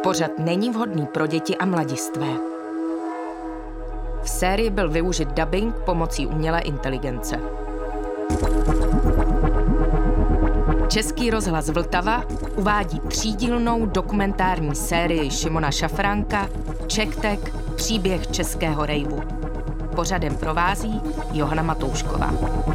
Pořad není vhodný pro děti a mladistvé. V sérii byl využit dabing pomocí umělé inteligence. Český rozhlas Vltava uvádí třídílnou dokumentární sérii Šimona Šafránka CzechTech – příběh českého rejvu. Pořadem provází Johana Matoušková.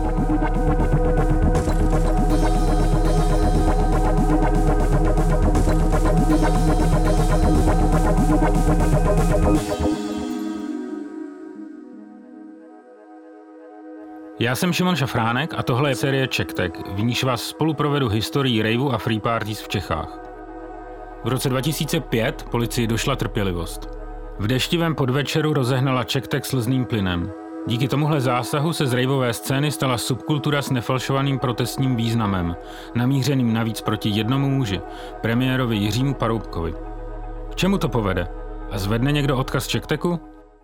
Já jsem Šimon Šafránek a tohle je série CzechTech, v níž vás spolu provedu historií rejvu a free parties v Čechách. V roce 2005 policii došla trpělivost. V deštivém podvečeru rozehnala CzechTech slzným plynem. Díky tomuhle zásahu se z rejvové scény stala subkultura s nefalšovaným protestním významem, namířeným navíc proti jednomu muži, premiérovi Jiřímu Paroubkovi. K čemu to povede? A zvedne někdo odkaz CzechTechu?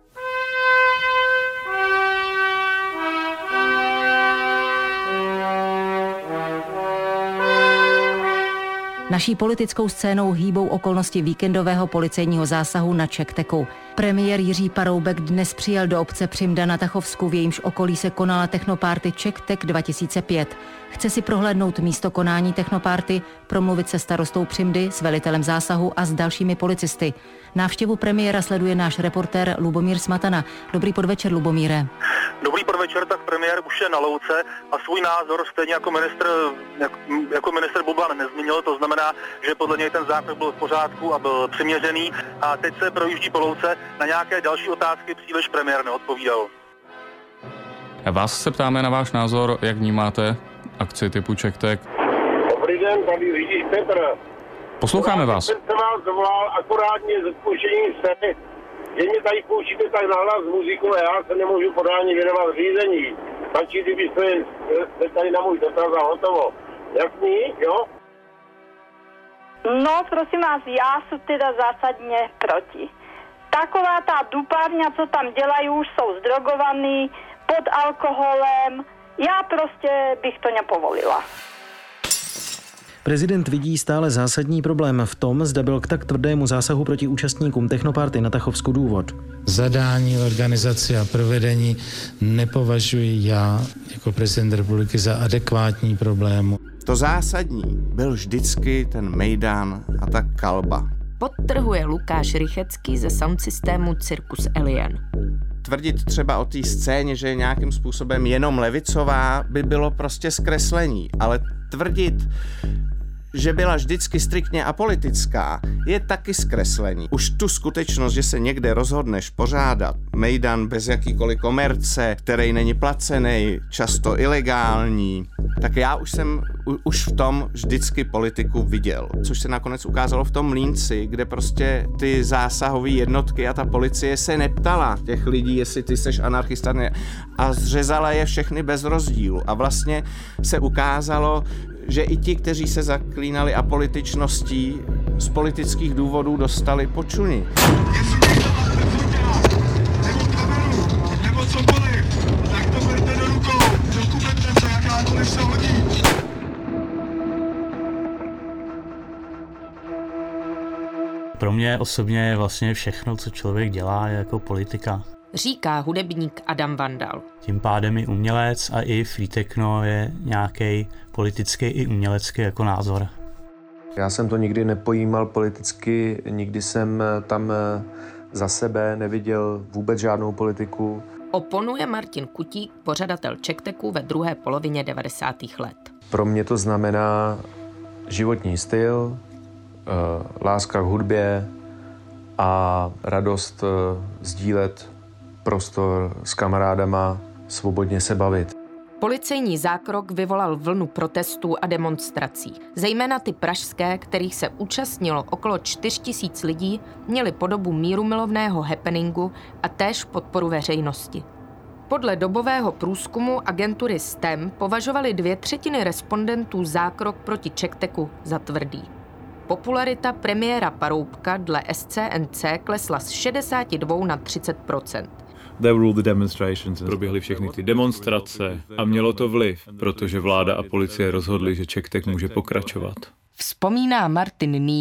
Naší politickou scénou hýbou okolnosti víkendového policejního zásahu na CzechTechu. Premiér Jiří Paroubek dnes přijel do obce Přimda na Tachovsku, v jejímž okolí se konala technoparty CzechTech 2005. Chce si prohlédnout místo konání technoparty, promluvit se starostou Přimdy, s velitelem zásahu a s dalšími policisty. Návštěvu premiéra sleduje náš reportér Lubomír Smatana. Dobrý podvečer, Lubomíre. Dobrý podvečer, tak premiér už je na louce a svůj názor stejně jako ministr Bublan nezměnil, to znamená, že podle něj ten zákrok byl v pořádku a byl přiměřený a teď se projíždí po louce, na nějaké další otázky příliš premiér neodpovídal. A vás se ptáme na váš názor, jak vnímáte akci typu CzechTech. Dobrý den, tady řidič Petr. Posloucháme vás. Jsem se vás zavolal akorátně z odpouštění scény, že mě tady pouštíte tak nahlas muziku a já se nemůžu podání věnovat řízení. Stačí, kdybyste tady na můj dotaz a hotovo. Jasný, jo? No, prosím vás, já jsem teda zásadně proti. Taková ta dupárňa, co tam dělají, už jsou zdrogovaní, pod alkoholem. Já prostě bych to nepovolila. Prezident vidí stále zásadní problém v tom, zda byl k tak tvrdému zásahu proti účastníkům technoparty na Tachovsku důvod. Zadání, organizaci a provedení nepovažuji já jako prezident republiky za adekvátní problému. To zásadní byl vždycky ten mejdan a ta kalba. Podtrhuje Lukáš Rychecký ze sound systému Circus Alien. Tvrdit třeba o té scéně, že je nějakým způsobem jenom levicová, by bylo prostě zkreslení, ale tvrdit, že byla vždycky striktně apolitická, je taky zkreslení. Už tu skutečnost, že se někde rozhodneš pořádat mejdan bez jakýkoliv komerce, který není placený, často ilegální, tak já už v tom vždycky politiku viděl. Což se nakonec ukázalo v tom Mlýnci, kde prostě ty zásahové jednotky a ta policie se neptala těch lidí, jestli ty seš anarchista, ne, a zřezala je všechny bez rozdílu. A vlastně se ukázalo, že i ti, kteří se zaklínali apolitičností, z politických důvodů dostali počuny. Nebo cokoliv, tak to berte do rukou, dokumentence, jakákoliv se hodí. Pro mě osobně je vlastně všechno, co člověk dělá, je jako politika. Říká hudebník Adam Vandal. Tím pádem i umělec a i free techno je nějaký politický i umělecký jako názor. Já jsem to nikdy nepojímal politicky, nikdy jsem tam za sebe neviděl vůbec žádnou politiku. Oponuje Martin Kutík, pořadatel CzechTechu ve druhé polovině 90. let. Pro mě to znamená životní styl, láska k hudbě a radost sdílet prostor s kamarádama, svobodně se bavit. Policejní zákrok vyvolal vlnu protestů a demonstrací. Zejména ty pražské, kterých se účastnilo okolo 4 000 lidí, měly podobu mírumilovného happeningu a též podporu veřejnosti. Podle dobového průzkumu agentury STEM považovali 2/3 respondentů zákrok proti CzechTechu za tvrdý. Popularita premiéra Paroubka dle SCNC klesla z 62 na 30%. Proběhly všechny ty demonstrace a mělo to vliv, protože vláda a policie rozhodli, že CzechTech může pokračovat. Vzpomíná Martin Neal,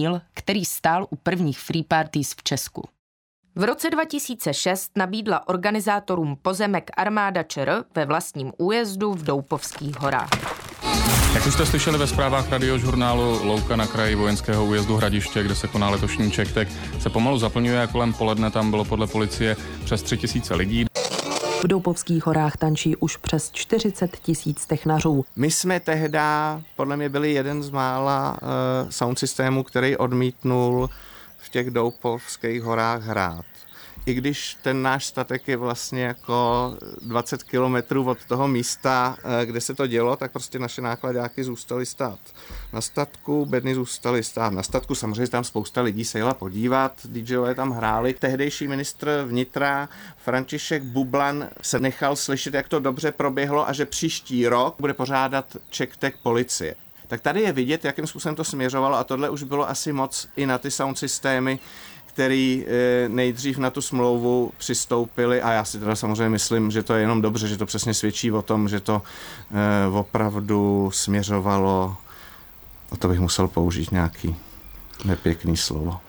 který stál u prvních free parties v Česku. V roce 2006 nabídla organizátorům pozemek armáda ČR ve vlastním újezdu v Doupovských horách. Jak už jste slyšeli ve zprávách radiožurnálu, louka na kraji vojenského újezdu Hradiště, kde se koná letošní CzechTek, se pomalu zaplňuje a kolem poledne tam bylo podle policie přes 3000 lidí. V Doupovských horách tančí už přes 40 000 technařů. My jsme tehda, podle mě, byli jeden z mála sound systémů, který odmítnul v těch Doupovských horách hrát. I když ten náš statek je vlastně jako 20 kilometrů od toho místa, kde se to dělo, tak prostě naše nákladáky zůstaly stát na statku, bedny zůstaly stát na statku. Samozřejmě tam spousta lidí se jela podívat, DJové tam hráli. Tehdejší ministr vnitra František Bublan se nechal slyšet, jak to dobře proběhlo a že příští rok bude pořádat CzechTek policie. Tak tady je vidět, jakým způsobem to směřovalo a tohle už bylo asi moc i na ty sound systémy, který nejdřív na tu smlouvu přistoupili a já si teda samozřejmě myslím, že to je jenom dobře, že to přesně svědčí o tom, že to opravdu směřovalo, a to bych musel použít nějaký nepěkný slovo.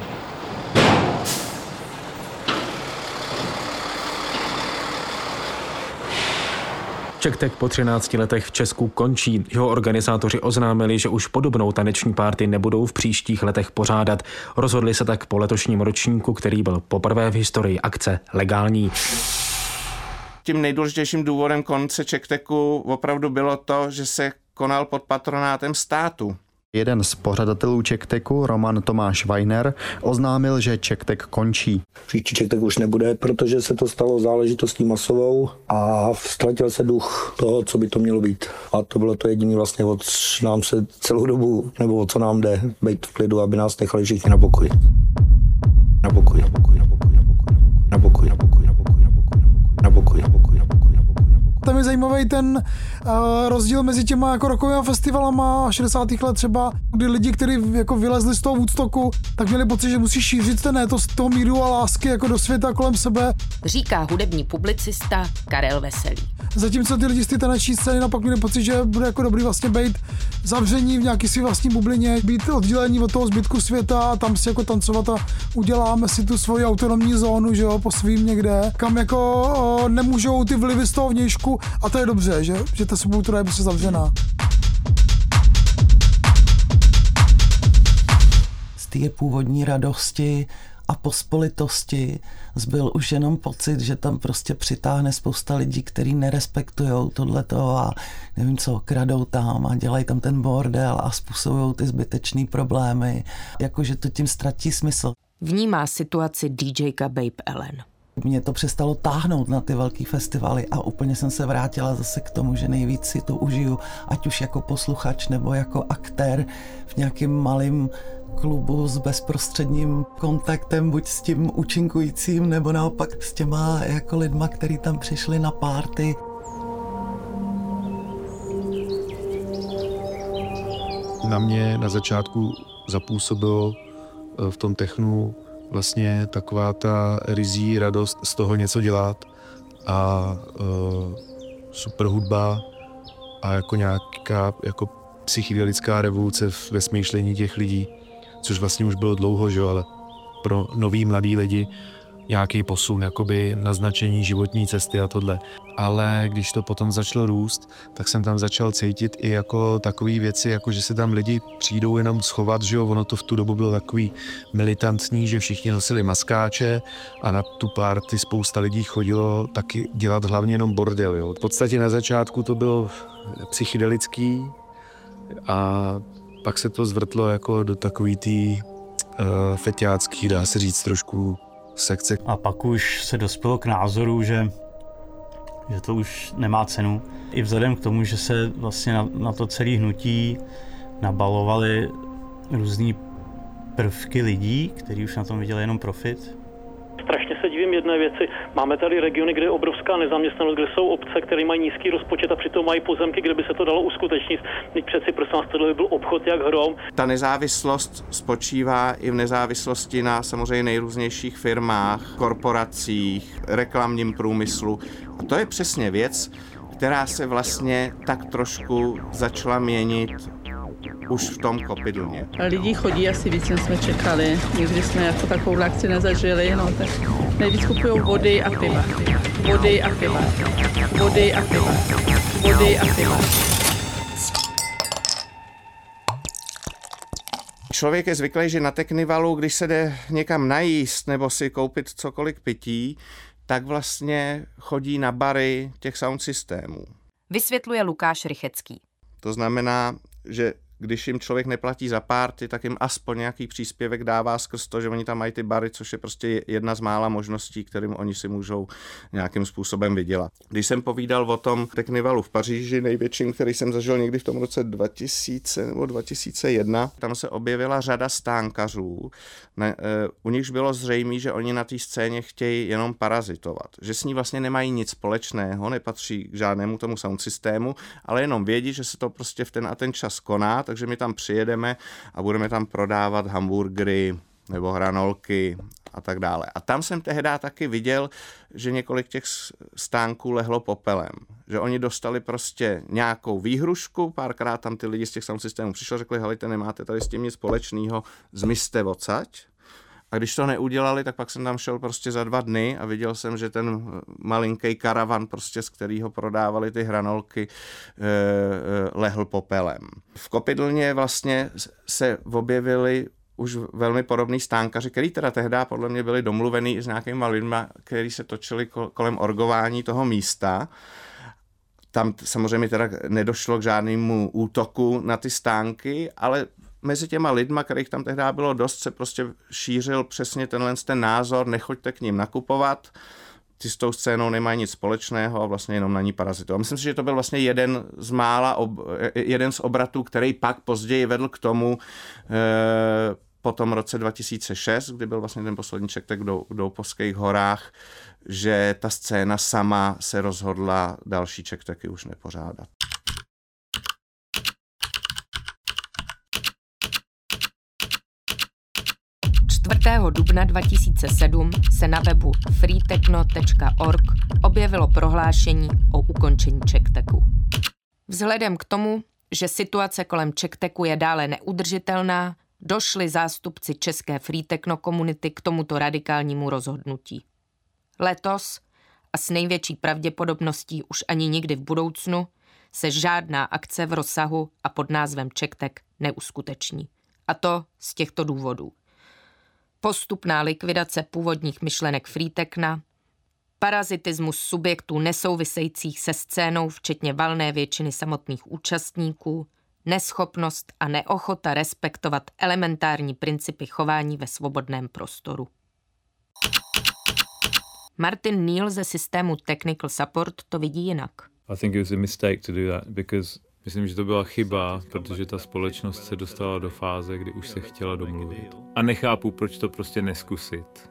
CzechTek po 13 letech v Česku končí. Jeho organizátoři oznámili, že už podobnou taneční party nebudou v příštích letech pořádat. Rozhodli se tak po letošním ročníku, který byl poprvé v historii akce legální. Tím nejdůležitějším důvodem konce CzechTeku opravdu bylo to, že se konal pod patronátem státu. Jeden z pořadatelů CzechTeku, Roman Tomáš Weiner, oznámil, že CzechTek končí. Příští CzechTek už nebude, protože se to stalo záležitostí masovou a ztratil se duch toho, co by to mělo být. A to bylo to jediné vlastně, o co nám se celou dobu, nebo o co nám jde, být v klidu, aby nás nechali všichni na pokoji. Na pokoji, na pokoji, na pokoji, na pokoji, na pokoji, na pokoji, na pokoji, na pokoji, na pokoji, na pokoji. Tam je zajímavý ten rozdíl mezi těma jako rockovými festivalama 60. let třeba, kdy lidi, kteří jako vylezli z toho Woodstocku, tak měli pocit, že musí šířit ten étos toho míru a lásky jako do světa kolem sebe. Říká hudební publicista Karel Veselý. Zatímco ty lidi z té taneční scény napak měli pocit, že bude jako dobrý vlastně být zavření v nějaký svý vlastní bublině, být oddělení od toho zbytku světa a tam si jako tancovat a uděláme si tu svoji autonomní zónu, že jo, po svým někde, kam jako nemůžou ty vlivy z toho vnějšku a to je dobře, že ta subkultura je prostě zavřená. Z té původní radosti a pospolitosti zbyl už jenom pocit, že tam prostě přitáhne spousta lidí, kteří nerespektujou tohleto a nevím co, kradou tam a dělají tam ten bordel a způsobují ty zbytečný problémy, jakože to tím ztratí smysl. Vnímá situaci DJka Babe Ellen. Mě to přestalo táhnout na ty velký festivaly a úplně jsem se vrátila zase k tomu, že nejvíc si to užiju, ať už jako posluchač nebo jako aktér v nějakým malým klubu s bezprostředním kontaktem, buď s tím účinkujícím, nebo naopak s těma jako lidma, kteří tam přišli na party. Na mě na začátku zapůsobilo v tom technu vlastně taková ta rizí radost z toho něco dělat a super hudba a jako nějaká jako psychedelická revoluce ve smýšlení těch lidí, což vlastně už bylo dlouho, že? Ale pro nový mladý lidi nějaký posun, jakoby naznačení životní cesty a tohle. Ale když to potom začalo růst, tak jsem tam začal cítit i jako takové věci, jako že se tam lidi přijdou jenom schovat, že jo, ono to v tu dobu bylo takový militantní, že všichni nosili maskáče a na tu party spousta lidí chodilo taky dělat hlavně jenom bordel, jo. V podstatě na začátku to bylo psychedelický a pak se to zvrtlo jako do takový tý feťácký, dá se říct trošku sekce. A pak už se dospělo k názoru, že to už nemá cenu. I vzhledem k tomu, že se vlastně na to celé hnutí nabalovaly různý prvky lidí, kteří už na tom viděli jenom profit. Strašně se divím jedné věci. Máme tady regiony, kde je obrovská nezaměstnanost, kde jsou obce, které mají nízký rozpočet a přitom mají pozemky, kde by se to dalo uskutečnit. Teď přeci prosím vás, tohle by byl obchod jak hrom. Ta nezávislost spočívá i v nezávislosti na samozřejmě nejrůznějších firmách, korporacích, reklamním průmyslu. A to je přesně věc, která se vlastně tak trošku začala měnit už v tom Kopidlně. Lidi chodí asi víc, než jsme čekali. Nikdy jsme jako takovou akci nezažili, no tak nejvíc kupují vody a piva. Vody a piva. Vody a piva. Vody a piva. Člověk je zvyklý, že na Teknivalu, když se jde někam najíst nebo si koupit cokoliv pití, tak vlastně chodí na bary těch sound systémů. Vysvětluje Lukáš Rychecký. To znamená, že když jim člověk neplatí za párty, tak jim aspoň nějaký příspěvek dává skrz to, že oni tam mají ty bary, což je prostě jedna z mála možností, kterým oni si můžou nějakým způsobem vydělat. Když jsem povídal o tom Teknivalu v Paříži, největším, který jsem zažil někdy v tom roce 2000 nebo 2001, tam se objevila řada stánkařů. U nichž bylo zřejmé, že oni na té scéně chtějí jenom parazitovat. Že s ní vlastně nemají nic společného, nepatří k žádnému tomu sound systému, ale jenom vědí, že se to prostě v ten a ten čas koná, takže my tam přijedeme a budeme tam prodávat hamburgery nebo hranolky a tak dále. A tam jsem tehdy taky viděl, že několik těch stánků lehlo popelem. Že oni dostali prostě nějakou výhrušku, párkrát tam ty lidi z těch sound systémů přišli, řekli, helejte, nemáte tady s tím nic společného, zmizte odsaď. A když to neudělali, tak pak jsem tam šel prostě za 2 dny a viděl jsem, že ten malinký karavan, prostě z kterého prodávali ty hranolky, lehl popelem. V Kopidlně vlastně se objevili už velmi podobný stánkaři, který teda tehdy podle mě byli domluvený s nějakýma lidma, který se točili kolem orgování toho místa. Tam samozřejmě teda nedošlo k žádnému útoku na ty stánky, ale mezi těma lidma, kterých tam tehdy bylo dost, se prostě šířil přesně ten názor, nechoďte k ním nakupovat, ty s tou scénou nemají nic společného a vlastně jenom na ní parazitují. Myslím si, že to byl vlastně jeden z obratů, který pak později vedl k tomu, po tom roce 2006, kdy byl vlastně ten poslední čektek v Doupovských horách, že ta scéna sama se rozhodla další čekteky už nepořádat. 4. dubna 2007 se na webu freetechno.org objevilo prohlášení o ukončení čekteku. Vzhledem k tomu, že situace kolem čekteku je dále neudržitelná, došli zástupci české freetechno komunity k tomuto radikálnímu rozhodnutí. Letos a s největší pravděpodobností už ani nikdy v budoucnu se žádná akce v rozsahu a pod názvem čektek neuskuteční. A to z těchto důvodů. Postupná likvidace původních myšlenek freetechna, parazitismus subjektů nesouvisejících se scénou, včetně valné většiny samotných účastníků, neschopnost a neochota respektovat elementární principy chování ve svobodném prostoru. Martin Neal ze systému Technical Support to vidí jinak. I think it was a mistake to do that because myslím, že to byla chyba, protože ta společnost se dostala do fáze, kdy už se chtěla domluvit. A nechápu, proč to prostě neskusit.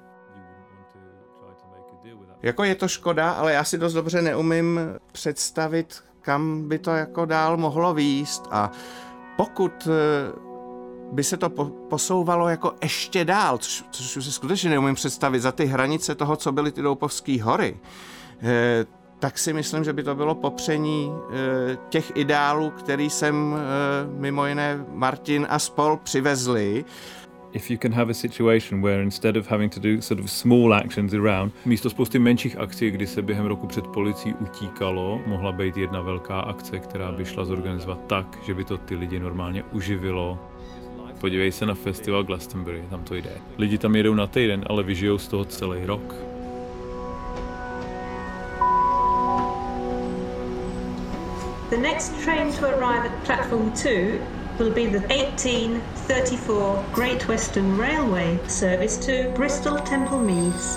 Jako je to škoda, ale já si dost dobře neumím představit, kam by to jako dál mohlo vést. A pokud by se to posouvalo jako ještě dál, což si skutečně neumím představit, za ty hranice toho, co byly ty Doupovské hory, tak si myslím, že by to bylo popření těch ideálů, který sem mimo jiné Martin a spol přivezli. If you can have a situation where instead of having to do sort of small actions around, místo spousty menších akcí, kdy se během roku před policií utíkalo, mohla být jedna velká akce, která by šla zorganizovat tak, že by to ty lidi normálně uživilo. Podívej se na festival Glastonbury, tam to jde. Lidi tam jedou na týden, ale vyžijou z toho celý rok. The next train to arrive at platform 2 will be the 1834 Great Western Railway service to Bristol Temple Meads.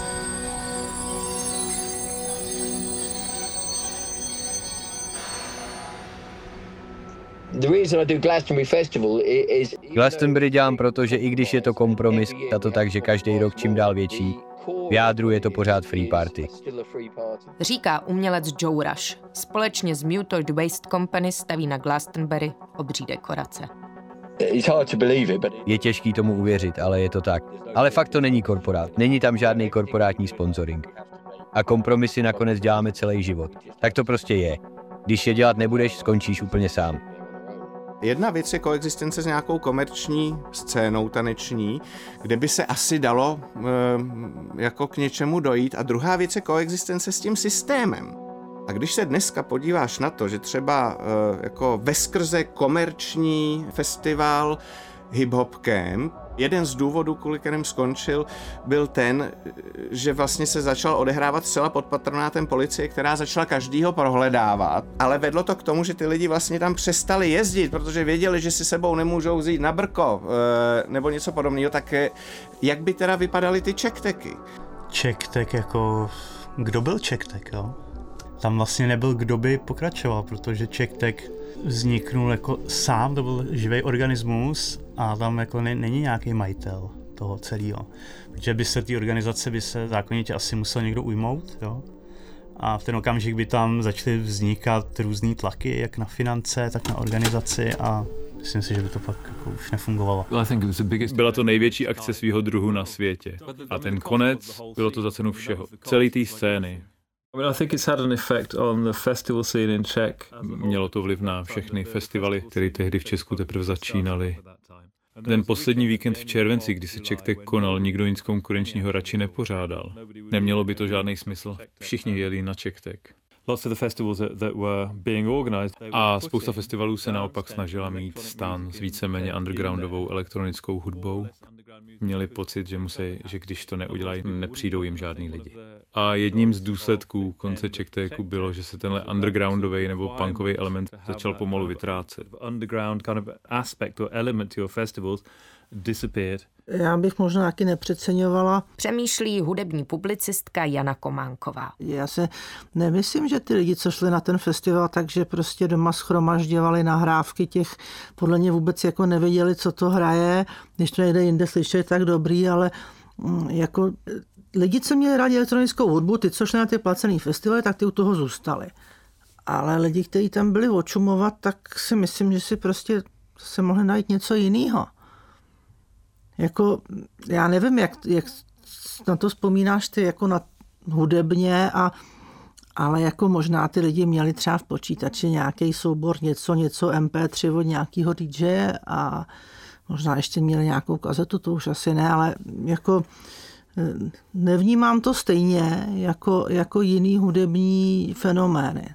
The reason I do Glastonbury Festival is Glastonbury dělám proto, že i když je to kompromis, a to tak, že každý rok čím dál větší, v jádru je to pořád free party. Říká umělec Joe Rush. Společně s Mutoid Waste Company staví na Glastonbury obří dekorace. Je těžký tomu uvěřit, ale je to tak. Ale fakt to není korporát. Není tam žádný korporátní sponsoring. A kompromisy nakonec děláme celý život. Tak to prostě je. Když je dělat nebudeš, skončíš úplně sám. Jedna věc je koexistence s nějakou komerční scénou taneční, kde by se asi dalo jako k něčemu dojít, a druhá věc je koexistence s tím systémem. A když se dneska podíváš na to, že třeba jako veskrze komerční festival Hip Hop Camp, jeden z důvodů, kvůli kterým skončil, byl ten, že vlastně se začal odehrávat zcela pod patronátem policie, která začala každýho prohledávat, ale vedlo to k tomu, že ty lidi vlastně tam přestali jezdit, protože věděli, že si sebou nemůžou vzít na brko nebo něco podobného. Tak jak by teda vypadaly ty čekteky? Čektek jako... Kdo byl čektek, jo? Tam vlastně nebyl, kdo by pokračoval, protože čektek vzniknul jako sám, to byl živý organismus a tam jako není nějaký majitel toho celého. Protože by se té organizace zákonitě asi musel někdo ujmout, jo? A v ten okamžik by tam začaly vznikat různý tlaky, jak na finance, tak na organizaci a myslím si, že by to pak jako už nefungovalo. Byla to největší akce svého druhu na světě. A ten konec, bylo to za cenu všeho. Celé té scény. Mělo to vliv na všechny festivaly, které tehdy v Česku teprve začínaly. Ten poslední víkend v červenci, kdy se Čektek konal, nikdo nic konkurenčního radši nepořádal. Nemělo by to žádný smysl. Všichni jeli na Čektek. A spousta festivalů se naopak snažila mít stan s víceméně undergroundovou elektronickou hudbou. Měli pocit, že když to neudělají, nepřijdou jim žádný lidi. A jedním z důsledků konce Čekteku bylo, že se tenhle undergroundový nebo punkový element začal pomalu vytrácet. Já bych možná taky nepřeceňovala. Přemýšlí hudební publicistka Jana Kománková. Já se nemyslím, že ty lidi, co šli na ten festival, takže prostě doma shromažďovali nahrávky těch, podle mě vůbec jako nevěděli, co to hraje, když to někde jinde slyšeli, tak dobrý, ale jako lidi, co měli rádi elektronickou hudbu, ty, co šli na ty placený festivaly, tak ty u toho zůstali. Ale lidi, kteří tam byli očumovat, tak si myslím, že si prostě se mohli najít něco jiného. Jako, já nevím, jak na to vzpomínáš ty jako na hudebně, ale jako možná ty lidi měli třeba v počítači nějaký soubor, něco MP3 od nějakého DJ a možná ještě měli nějakou kazetu, to už asi ne, ale jako nevnímám to stejně jako jiný hudební fenomény.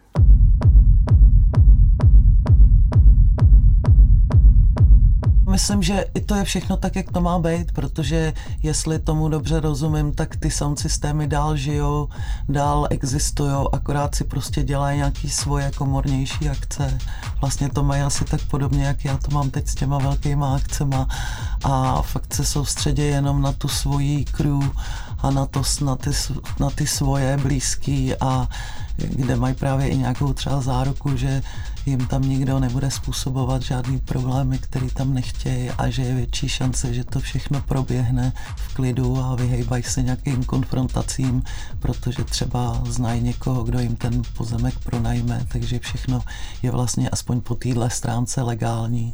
Myslím, že i to je všechno tak, jak to má být, protože jestli tomu dobře rozumím, tak ty sound systémy dál žijou, dál existujou, akorát si prostě dělají nějaký svoje komornější akce. Vlastně to mají asi tak podobně, jak já to mám teď s těma velkýma akcema a fakt se soustředí jenom na tu svoji crew a na ty svoje blízký a kde mají právě i nějakou třeba záruku, že jim tam nikdo nebude způsobovat žádný problémy, který tam nechtějí a že je větší šance, že to všechno proběhne v klidu a vyhejbají se nějakým konfrontacím, protože třeba znají někoho, kdo jim ten pozemek pronajme, takže všechno je vlastně aspoň po téhle stránce legální.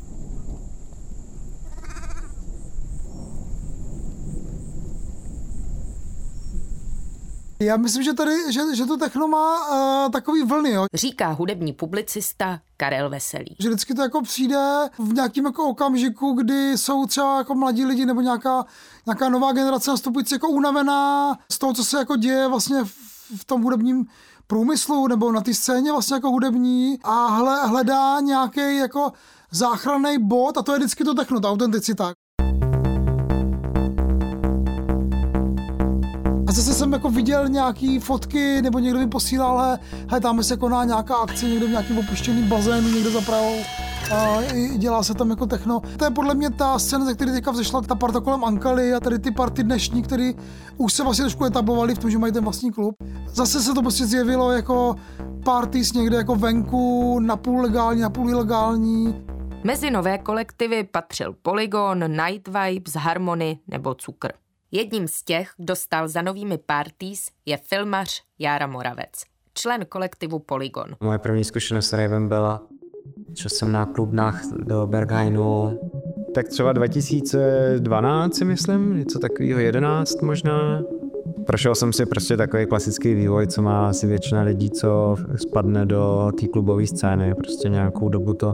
Já myslím, že tady, že to techno má takový vlny, jo. Říká hudební publicista Karel Veselý. Že vždycky to jako přijde v nějakém jako okamžiku, kdy jsou třeba jako mladí lidi nebo nějaká nová generace nastupující jako unavená z toho, co se jako děje vlastně v tom hudebním průmyslu nebo na té scéně vlastně jako hudební a hledá nějaký jako záchranný bod a to je vždycky to techno, ta autenticita. A zase jsem jako viděl nějaký fotky, nebo někdo mi posílal, hej, tam se koná nějaká akce, někde v nějakém opuštěném bazénu, někde za Prahou. A dělá se tam jako techno. To je podle mě ta scéna, ze které teďka vzešla ta parta kolem Ankaly a tady ty party dnešní, které už se vlastně trošku etablovaly v tom, že mají ten vlastní klub. Zase se to prostě zjevilo jako parties někde jako venku, napůl legální, napůl ilegální. Mezi nové kolektivy patřil Polygon, Night Vibes, Harmony nebo Cukr. Jedním z těch, kdo stál za novými parties, je filmař Jára Moravec, člen kolektivu Polygon. Moje první zkušenost s ravem byla, šel jsem na klubnách do Berghainu, tak třeba 2012 si myslím, něco takového, 11 možná. Prošel jsem si prostě takový klasický vývoj, co má asi většina lidí, co spadne do té klubové scény, prostě nějakou dobu to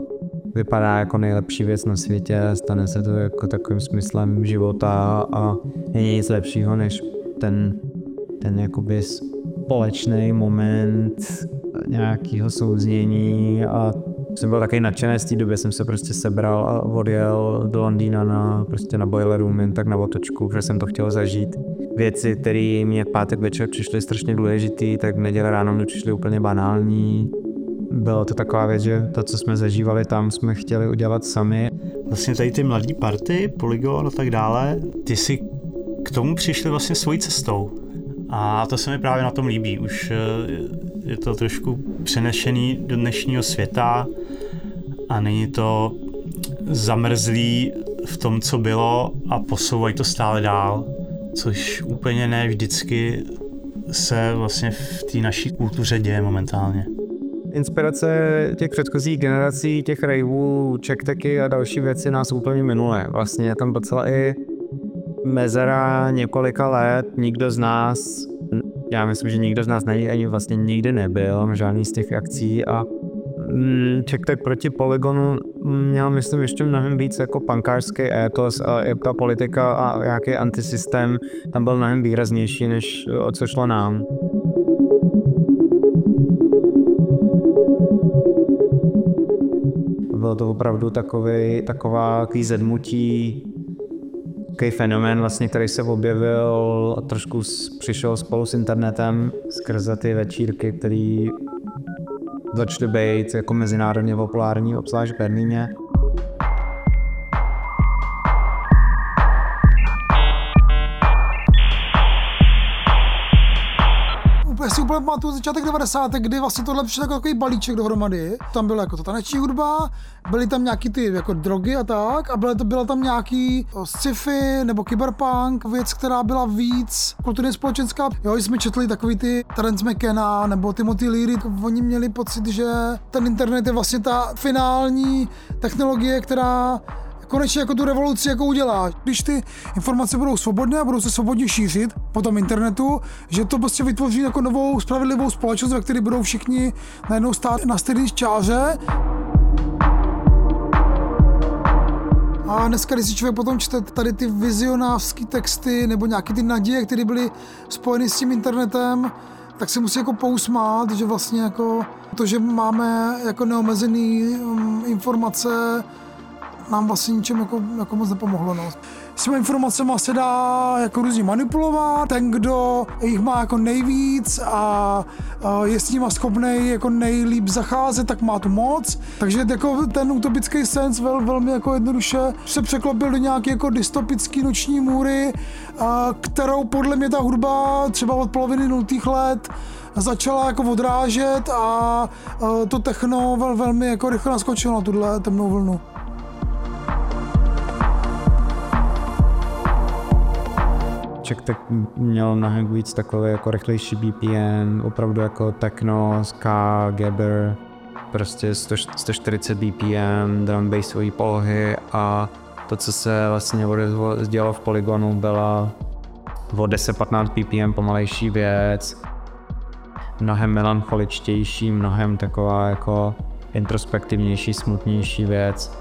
vypadá jako nejlepší věc na světě, stane se to jako takovým smyslem života a není nic lepšího než ten jakoby společný moment nějakého souznění a jsem byl takový nadšený z té doby, jsem se prostě sebral a odjel do Londýna na Boiler Room, jen tak na otočku, protože jsem to chtěl zažít. Věci, které mě v pátek večer přišly strašně důležitý, tak v neděli ráno mi přišly úplně banální. Bylo to taková věc, že to, co jsme zažívali tam, jsme chtěli udělat sami. Vlastně tady ty mladý party, Polygon a tak dále, ty si k tomu přišli vlastně svojí cestou. A to se mi právě na tom líbí. Už je to trošku přenešený do dnešního světa a není to zamrzlý v tom, co bylo a posouvají to stále dál, což úplně ne vždycky se vlastně v té naší kultuře děje momentálně. Inspirace těch předchozích generací, těch raveů, checkteky a další věci nás úplně minule. Vlastně je tam docela i mezera několika let, nikdo z nás, já myslím, že nikdo z nás ani vlastně nikdy nebyl na žádný z těch akcí a checktek proti Polygonu měl, myslím, ještě mnohem víc jako punkářský étos a i ta politika a nějaký antisystém tam byl mnohem výraznější, než o co šlo nám. Bylo to opravdu takový zedmutí, takový fenomén, vlastně, který se objevil a trošku přišel spolu s internetem skrze ty večírky, které začaly být jako mezinárodně populární, obzvlášť v Berlíně. Já si úplně pamatuju začátek 90. kdy vlastně tohle přišel jako takový balíček dohromady. Tam byla jako ta taneční hudba, byly tam nějaký ty jako drogy a tak a byla tam nějaký sci-fi nebo cyberpunk, věc, která byla víc kulturně společenská. Jo, jsme četli takový ty Terence McKenna nebo Timothy Leary, oni měli pocit, že ten internet je vlastně ta finální technologie, která konečně jako tu revoluci jako udělá. Když ty informace budou svobodné a budou se svobodně šířit po tom internetu, že to prostě vytvoří jako novou spravedlivou společnost, ve které budou všichni najednou stát na stejné čáře. A dneska, když si člověk potom čte tady ty vizionářské texty nebo nějaké ty naděje, které byly spojeny s tím internetem, tak se musí jako pousmát, že vlastně jako to, že máme jako neomezený informace, nám vlastně ničem jako moc nepomohlo. No. S těmi informacemi se dá jako různě manipulovat, ten, kdo jich má jako nejvíc a je s nima schopnej jako nejlíp zacházet, tak má tu moc. Takže jako ten utopický sens velmi jako jednoduše se překlopil do nějaké jako dystopické noční můry, kterou podle mě ta hudba třeba od poloviny 0. let začala jako odrážet a to techno velmi jako rychle naskočilo na tuhle temnou vlnu. Tak měl mnohem víc takový jako rychlejší BPM, opravdu jako techno, ska, gabber, prostě 140 BPM, drum bassové polohy a to, co se vlastně dělo v Polygonu, byla o 10-15 BPM pomalejší věc, mnohem melancholičtější, mnohem taková jako introspektivnější, smutnější věc.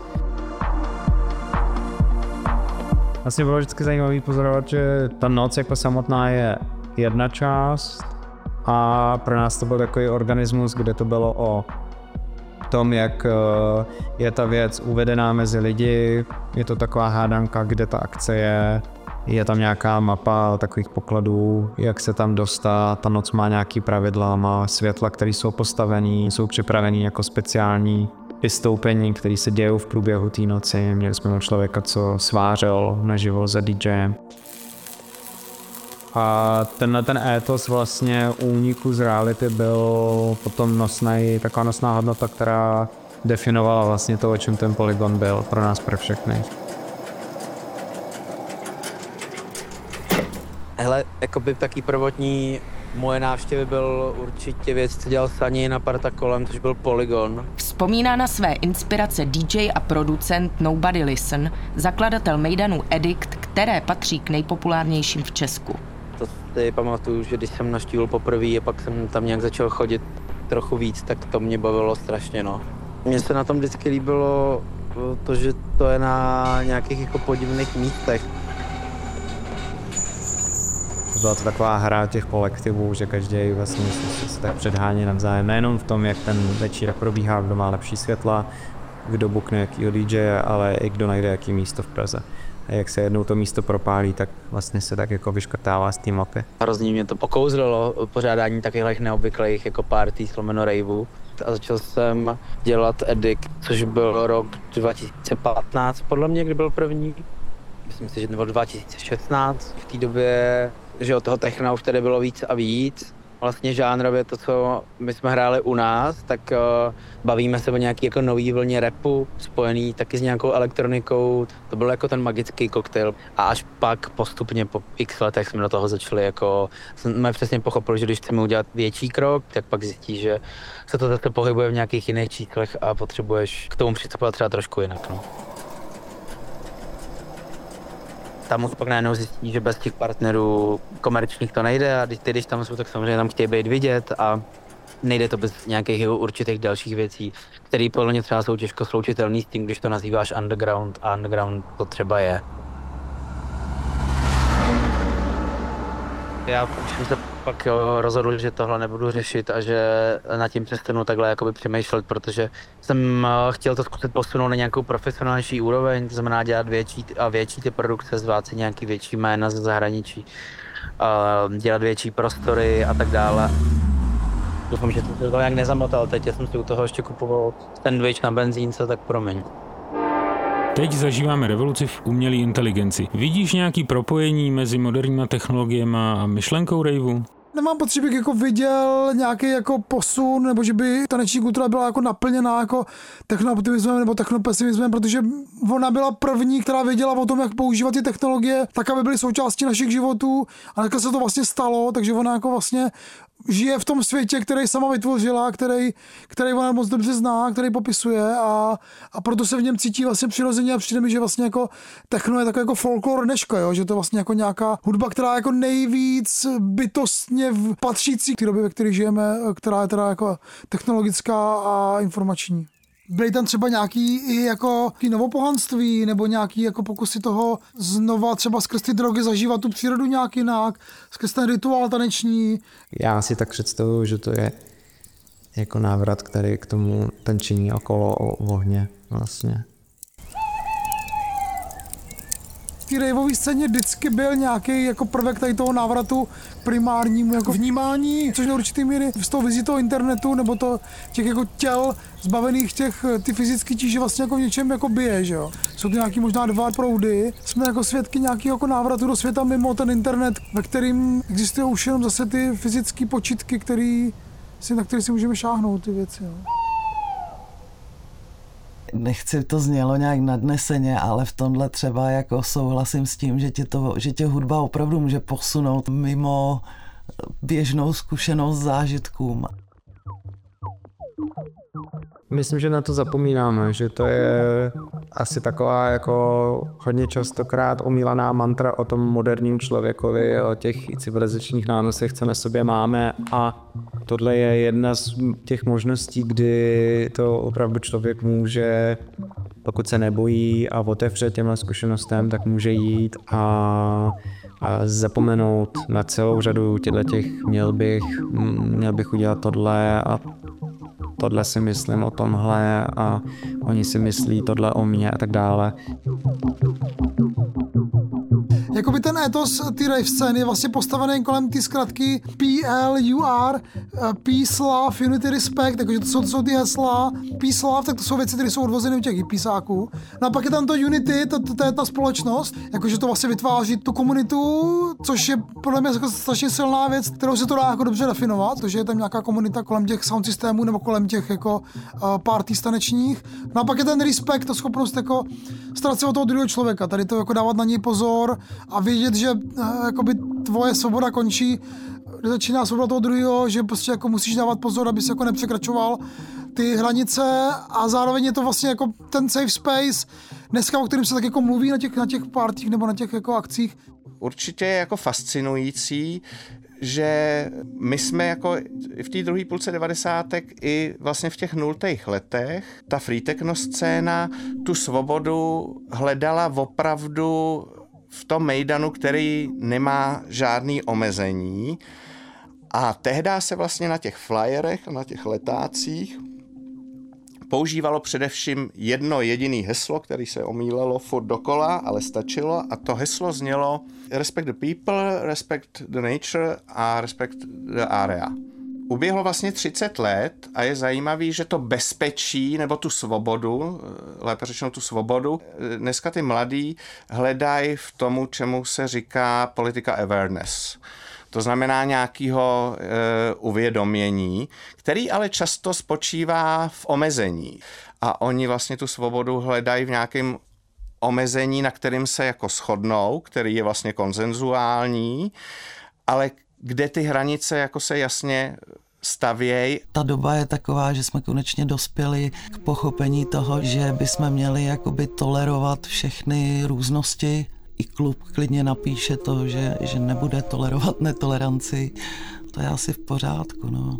Vlastně bylo vždycky zajímavé pozorovat, že ta noc jako samotná je jedna část a pro nás to byl takový organismus, kde to bylo o tom, jak je ta věc uvedená mezi lidi, je to taková hádanka, kde ta akce je tam nějaká mapa takových pokladů, jak se tam dostat, ta noc má nějaký pravidla, má světla, které jsou postavený, jsou připravený jako speciální vystoupení, které se dějou v průběhu té noci. Měli jsme člověka, co svářel naživo za DJem. A ten étos vlastně úniku z reality byl potom taková nosná hodnota, která definovala vlastně to, o čem ten Polygon byl pro nás, pro všechny. Hele, jakoby taky prvotní moje návštěvy byl určitě věc, co dělal Sani na parta kolem, což byl Polygon. Vzpomíná na své inspirace DJ a producent Nobody Listen, zakladatel mejdanu Edict, které patří k nejpopulárnějším v Česku. To si pamatuju, že když jsem navštívil poprvé a pak jsem tam nějak začal chodit trochu víc, tak to mě bavilo strašně, no. Mně se na tom vždycky líbilo to, že to je na nějakých jako podivných místech. Byla to taková hra těch kolektivů, že každý vlastně se tak předhání navzájem. Nejenom v tom, jak ten večírek probíhá, kdo má lepší světla, kdo bukne jakýho DJ, ale i kdo najde jaký místo v Praze. A jak se jednou to místo propálí, tak vlastně se tak jako vyškrtává z té mapy. Hrozně mě to okouzlilo pořádání takových neobvyklých jako party / raveů. A začal jsem dělat Edict, což byl rok 2015 podle mě, kdy byl první. Myslím si, že to bylo 2016. V té době, že od toho techna už tady bylo víc a víc. Vlastně žánrově to, co my jsme hráli u nás, tak bavíme se o nějaký jako nový vlně rapu, spojený taky s nějakou elektronikou. To byl jako ten magický koktejl. A až pak postupně po x letech jsme do toho začali jako, jsme přesně pochopili, že když chceme udělat větší krok, tak pak zjistí, že se to zase pohybuje v nějakých jiných číslech a potřebuješ k tomu přistupovat třeba trošku jinak. No. Tam už pak najednou zjistí, že bez těch partnerů komerčních to nejde a když tam jsou, tak samozřejmě tam chtějí být vidět a nejde to bez nějakých určitých dalších věcí, které podle mě třeba jsou těžko sloučitelné s tím, když to nazýváš underground a underground to třeba je. Já už jsem se pak rozhodl, že tohle nebudu řešit a že nad tím přestanu takhle jakoby přemýšlet, protože jsem chtěl to zkusit posunout na nějakou profesionálnější úroveň, to znamená dělat větší ty produkce, zvát si nějaký větší jména ze zahraničí, dělat větší prostory a tak dále. Doufám, že to nějak nezamotal, teď jsem si u toho ještě kupoval sandwich na benzínce, tak promiň. Teď zažíváme revoluci v umělé inteligenci. Vidíš nějaký propojení mezi moderníma technologiemi a myšlenkou raveu? Nemám pocit, že bych jako viděl nějaký jako posun, nebo že by taneční kultura byla jako naplněná jako technooptimismem nebo technopesimismem, protože ona byla první, která věděla o tom, jak používat ty technologie, tak, aby byly součástí našich životů a takhle se to vlastně stalo, takže ona jako vlastně žije v tom světě, který sama vytvořila, který ona moc dobře zná, který popisuje a proto se v něm cítí vlastně přirozeně a přijde mi, že vlastně jako techno je takový jako folklor dneška, jo? Že to je vlastně jako nějaká hudba, která jako nejvíc bytostně patřící k té době, ve které žijeme, která je teda jako technologická a informační. Byly tam třeba nějaký i jako novopohanství nebo nějaký jako pokusy toho znova třeba skrz ty drogy zažívat tu přírodu nějak jinak, skrz ten rituál taneční. Já si tak představuju, že to je jako návrat, který k tomu tančení okolo ohně vlastně. V té raveové scéně vždycky byl nějaký jako prvek tady toho návratu primárnímu jako vnímání, což na určitý míry z toho vizí toho internetu nebo to těch jako těl zbavených ty fyzické tíže vlastně jako v něčem jako bije, že jo. Jsou to nějaký možná dva proudy. Jsme jako svědky nějakého jako návratu do světa mimo ten internet, ve kterým existují už jenom zase ty fyzické počítky, na které si můžeme šáhnout ty věci, jo. Nechci to znělo nějak nadneseně, ale v tomhle třeba jako souhlasím s tím, že tě hudba opravdu může posunout mimo běžnou zkušenost zážitkům. Myslím, že na to zapomínáme, že to je asi taková jako hodně častokrát omílaná mantra o tom moderním člověkovi, o těch civilizačních nánosech, co na sobě máme a tohle je jedna z těch možností, kdy to opravdu člověk může, pokud se nebojí a otevře těmhle zkušenostem, tak může jít a zapomenout na celou řadu těch měl bych udělat tohle a tohle si myslím o tomhle a oni si myslí tohle o mě a tak dále. Jakoby ten etos ty rave scény je vlastně postavený kolem ty zkratky PLUR, Peace, Love, Unity, Respect, takže to jsou ty hesla. Peace, Love, tak to jsou věci, které jsou odvozeny u těch hippisáků. No a pak je tam to Unity, to je ta společnost, jakože to vlastně vytváří tu komunitu, což je podle mě jako strašně silná věc, kterou se to dá jako dobře definovat, protože je tam nějaká komunita kolem těch sound systémů nebo kolem těch jako party stanečních. No a pak je ten respect, ta schopnost jako starat se o toho druhého člověka, tady to jako dávat na něj pozor a vědět, že jakoby tvoje svoboda končí, kde začíná svoboda toho druhého, že prostě jako musíš dávat pozor, aby se jako nepřekračoval ty hranice a zároveň je to vlastně jako ten safe space, dneska, o kterém se tak jako mluví na těch partích nebo na těch jako akcích. Určitě je jako fascinující, že my jsme jako v té druhé půlce 90. i vlastně v těch 0. letech, ta free techno scéna tu svobodu hledala opravdu v tom mejdanu, který nemá žádný omezení. A tehdy se vlastně na těch flyerech, na těch letácích používalo především jedno jediné heslo, které se omílelo furt dokola, ale stačilo, a to heslo znělo respect the people, respect the nature a respect the area. Uběhlo vlastně 30 let a je zajímavý, že to bezpečí nebo tu svobodu, lépe řečeno tu svobodu, dneska ty mladí hledají v tomu, čemu se říká politika awareness. To znamená nějakého uvědomění, který ale často spočívá v omezení. A oni vlastně tu svobodu hledají v nějakém omezení, na kterým se jako shodnou, který je vlastně konsenzuální, ale kde ty hranice jako se jasně stavěj. Ta doba je taková, že jsme konečně dospěli k pochopení toho, že bychom měli jakoby tolerovat všechny různosti. I klub klidně napíše to, že nebude tolerovat netoleranci. To je asi v pořádku, no.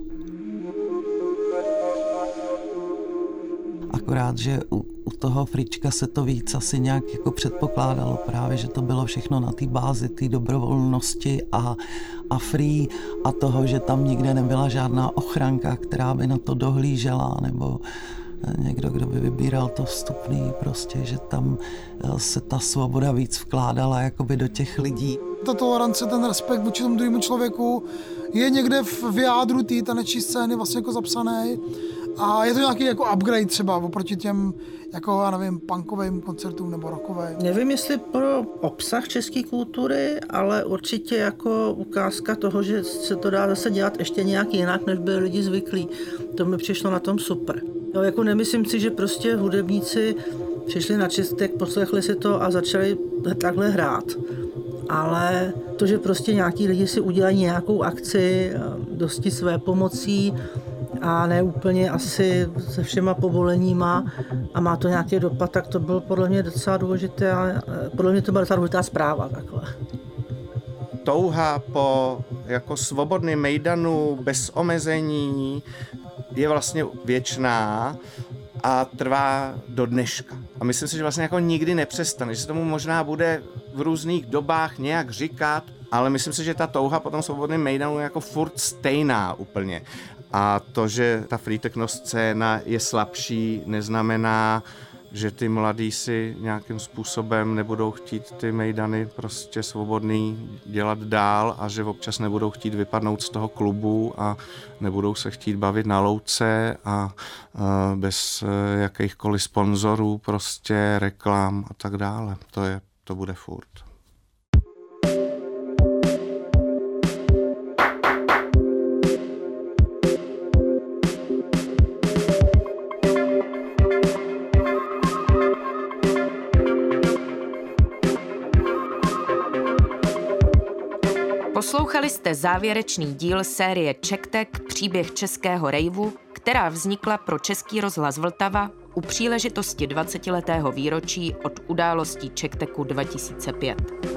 Akorát, že u toho frička se to víc asi nějak jako předpokládalo právě, že to bylo všechno na té bázi, té dobrovolnosti a free a toho, že tam nikde nebyla žádná ochranka, která by na to dohlížela, nebo někdo, kdo by vybíral to vstupný, prostě, že tam se ta svoboda víc vkládala jakoby do těch lidí. Ta tolerance, ten respekt vůči tomu druhému člověku je někde v jádru té taneční scény vlastně jako zapsaný. A je to nějaký jako upgrade třeba oproti těm, jako já nevím, punkovým koncertům nebo rockovým. Nevím, jestli pro obsah české kultury, ale určitě jako ukázka toho, že se to dá zase dělat ještě nějak jinak, než byli lidi zvyklí. To mi přišlo na tom super. Jo, jako nemyslím si, že prostě hudebníci přišli na Čestek, poslechli si to a začali takhle hrát. Ale to, že prostě nějaký lidi si udělají nějakou akci dosti své pomocí a ne úplně asi se všema povoleníma a má to nějaký dopad, tak to bylo podle mě docela důležité a podle mě to byla docela důležitá zpráva takhle. Touha po jako svobodným mejdanu bez omezení je vlastně věčná a trvá do dneška. A myslím si, že vlastně jako nikdy nepřestane, že se tomu možná bude v různých dobách nějak říkat, ale myslím si, že ta touha po tom svobodném mejdanu je jako furt stejná úplně. A to, že ta free techno scéna je slabší, neznamená, že ty mladí si nějakým způsobem nebudou chtít ty mejdany prostě svobodný dělat dál a že občas nebudou chtít vypadnout z toho klubu a nebudou se chtít bavit na louce a bez jakýchkoliv sponzorů, prostě reklam a tak dále. To bude furt. Poslouchali jste závěrečný díl série CzechTek Příběh českého rejvu, která vznikla pro Český rozhlas Vltava u příležitosti 20letého výročí od událostí CzechTeku 2005.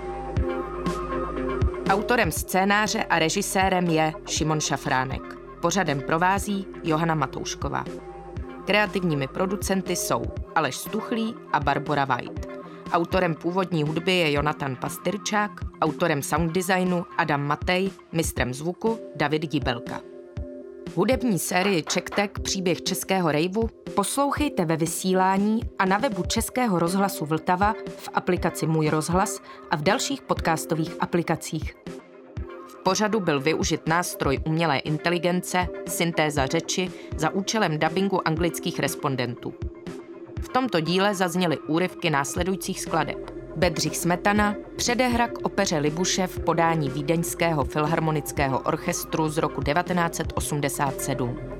Autorem scénáře a režisérem je Šimon Šafránek. Pořadem provází Johana Matoušková. Kreativními producenty jsou Aleš Stuchlý a Barbora White. Autorem původní hudby je Jonatan Pastyrčák, autorem sounddesignu Adam Matej, mistrem zvuku David Gibelka. Hudební sérii CzechTek Příběh českého rejvu poslouchejte ve vysílání a na webu Českého rozhlasu Vltava, v aplikaci Můj rozhlas a v dalších podcastových aplikacích. V pořadu byl využit nástroj umělé inteligence, syntéza řeči za účelem dabingu anglických respondentů. V tomto díle zazněly úryvky následujících skladeb. Bedřich Smetana, předehra k opeře Libuše v podání Vídeňského filharmonického orchestru z roku 1987.